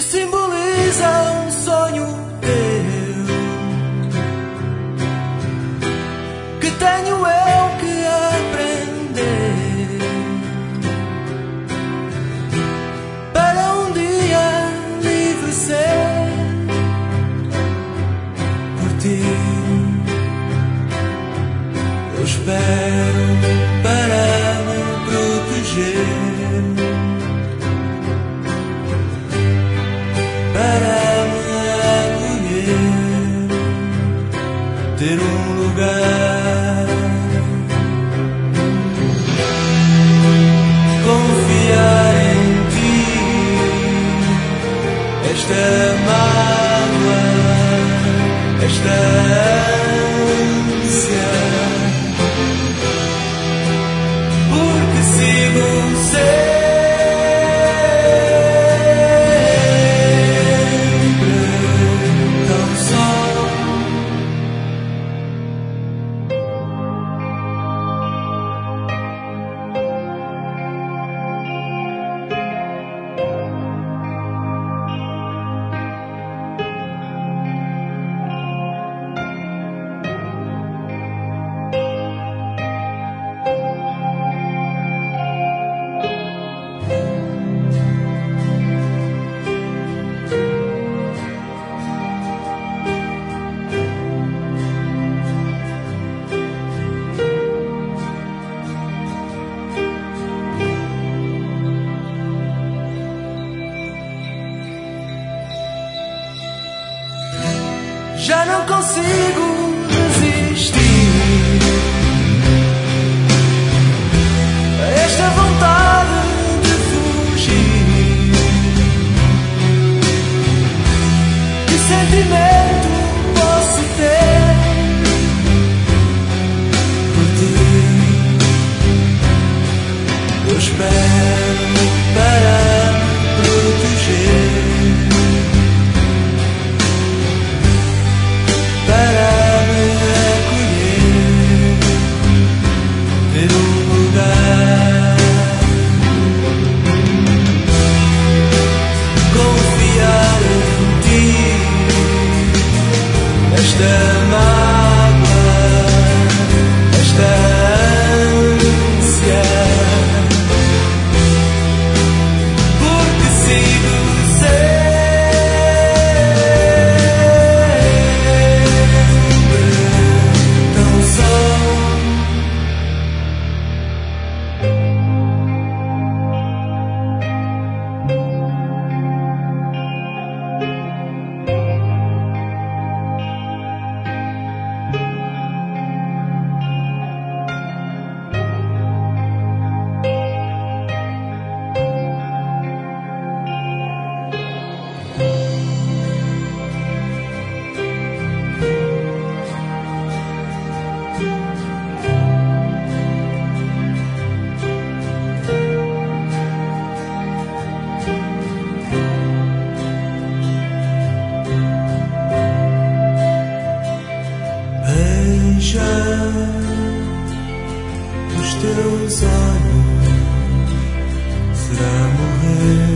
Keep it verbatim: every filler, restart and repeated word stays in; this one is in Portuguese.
simboliza um sonho teu, que tenho eu que aprender para um dia livre ser por ti. Eu espero para me proteger, para me acolher, ter um lugar, confiar em ti. Esta mágoa, esta ânsia, porque sigo sempre já não consigo resistir a esta vontade de fugir. Que sentimento posso ter por ti? Eu espero para me proteger, para me acolher, ter um lugar, confiar em ti. Esta mágoa, esta ânsia, porque sigo sempre os teus olhos será morrer.